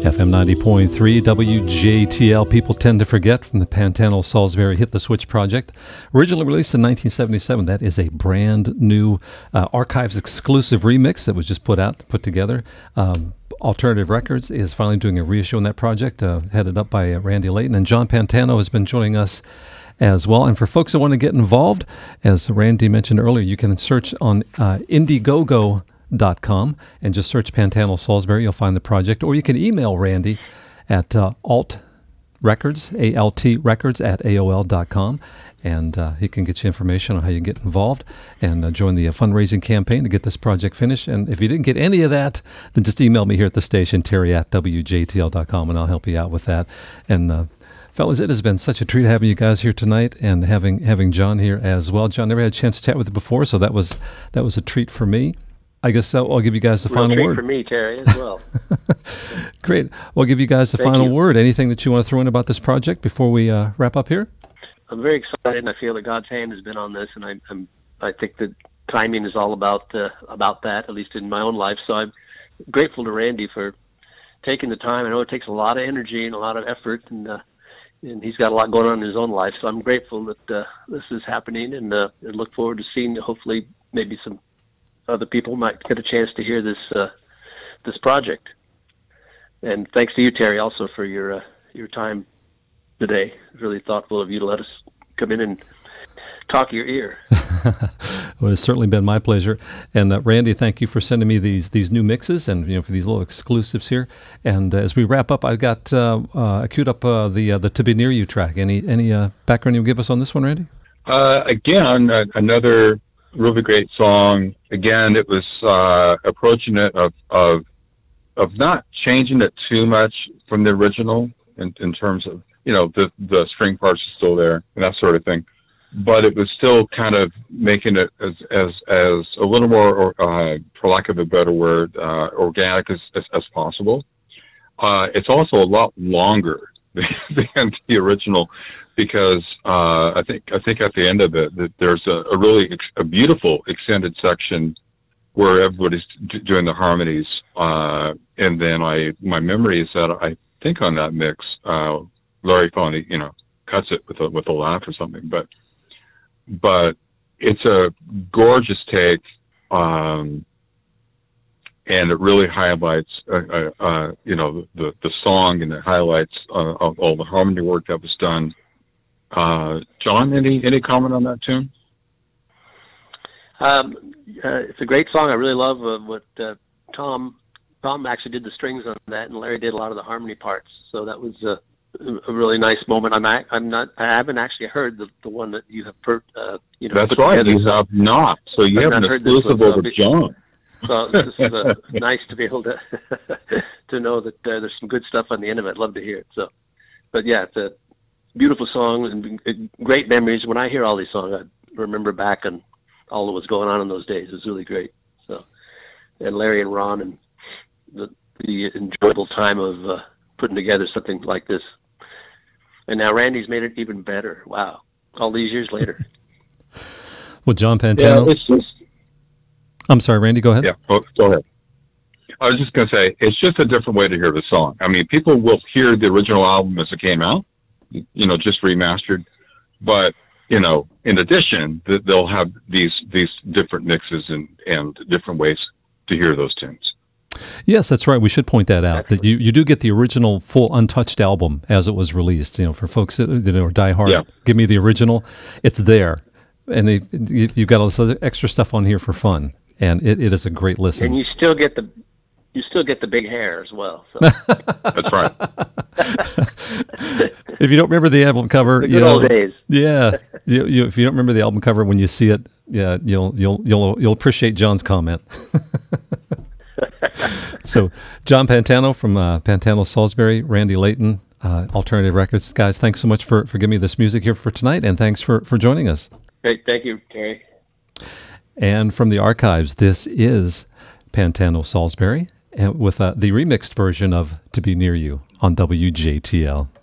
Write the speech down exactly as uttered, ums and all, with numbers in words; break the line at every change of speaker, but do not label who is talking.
F M ninety point three W J T L. People Tend to Forget from the Pantano Salisbury Hit the Switch project. Originally released in nineteen seventy-seven, that is a brand new uh, Archives exclusive remix that was just put out, put together. Um, Alternative Records is finally doing a reissue on that project, uh, headed up by uh, Randy Layton. And John Pantano has been joining us as well. And for folks that want to get involved, as Randy mentioned earlier, you can search on uh, Indiegogo dot com and just search Pantano Salisbury. You'll find the project, or you can email Randy at uh, alt records, A L T records at A O L dot com, and uh, he can get you information on how you can get involved and uh, join the uh, fundraising campaign to get this project finished. And if you didn't get any of that, then just email me here at the station, Terry at W J T L dot com, and I'll help you out with that. And uh, fellas, it has been such a treat having you guys here tonight, and having having John here as well. John, never had a chance to chat with you before, so that was that was a treat for me. I guess I'll, I'll give you guys the
Real
final
treat
word.
for me, Terry, as well.
Great. Well, I'll give you guys the
Thank
final
you.
word. Anything that you want to throw in about this project before we uh, wrap up here?
I'm very excited, and I feel that God's hand has been on this, and I, I'm, I think that timing is all about uh, about that, at least in my own life. So I'm grateful to Randy for taking the time. I know it takes a lot of energy and a lot of effort, and uh, and he's got a lot going on in his own life. So I'm grateful that uh, this is happening, and, uh, and look forward to seeing, hopefully, maybe some other people might get a chance to hear this uh, this project. And thanks to you, Terry, also for your uh, your time today. Really thoughtful of you to let us come in and talk your ear.
Well, it's certainly been my pleasure. And uh, Randy, thank you for sending me these these new mixes and you know for these little exclusives here. And uh, as we wrap up, I've got uh, uh, I queued up uh, the uh, the To Be Near You track. Any any uh, background you can give us on this one, Randy?
Uh, again, uh, another really great song. Again, it was uh, approaching it of, of of not changing it too much from the original in, in terms of, you know, the the string parts are still there and that sort of thing, but it was still kind of making it as as, as a little more, uh, for lack of a better word, uh, organic as, as, as possible. Uh, it's also a lot longer than the original, because uh, I think I think at the end of it that there's a, a really ex- a beautiful extended section where everybody's d- doing the harmonies, uh, and then I my memory is that I think on that mix, uh, Larry finally you know cuts it with a with a laugh or something, but but it's a gorgeous take. Um, And it really highlights, uh, uh, uh, you know, the the song, and it highlights uh, of all the harmony work that was done. Uh, John, any any comment on that tune?
Um, uh, it's a great song. I really love uh, what uh, Tom Tom actually did the strings on that, and Larry did a lot of the harmony parts. So that was a, a really nice moment. I'm I, I'm not I haven't actually heard the, the one that you have per, uh, you know.
That's
put
right.
together.
You have not. So you
I've
have an
not heard this
exclusive
one, so
over
I'll be-
John.
So this is uh, nice to be able to to know that uh, there's some good stuff on the end of it. I'd love to hear it. So, but yeah, it's a beautiful song and great memories. When I hear all these songs, I remember back on all that was going on in those days. It was really great. So, and Larry and Ron and the, the enjoyable time of uh, putting together something like this. And now Randy's made it even better. Wow, all these years later.
Well, John Pantano.
Yeah, it's just.
I'm sorry, Randy, go ahead.
Yeah, go, go ahead. I was just going to say, it's just a different way to hear the song. I mean, people will hear the original album as it came out, you know, just remastered. But, you know, in addition, they'll have these these different mixes and, and different ways to hear those tunes.
Yes, that's right. We should point that out, that you, you do get the original full untouched album as it was released. You know, for folks that, that are diehard,
Yeah.
give me the original. It's there. And they, you, you've got all this other extra stuff on here for fun. And it, it is a great listen.
And you still get the you still get the big hair as well. So.
That's right.
If you don't remember the album cover,
The
you
good
know,
old days.
yeah, you, you, if you don't remember the album cover when you see it, yeah, you'll you'll you'll you'll appreciate John's comment. So, John Pantano from uh, Pantano Salisbury, Randy Layton, uh, Alternative Records, guys, thanks so much for, for giving me this music here for tonight, and thanks for, for joining us.
Great, thank you, Terry.
And from the archives, this is Pantano Salisbury, and with uh, the remixed version of To Be Near You on W J T L.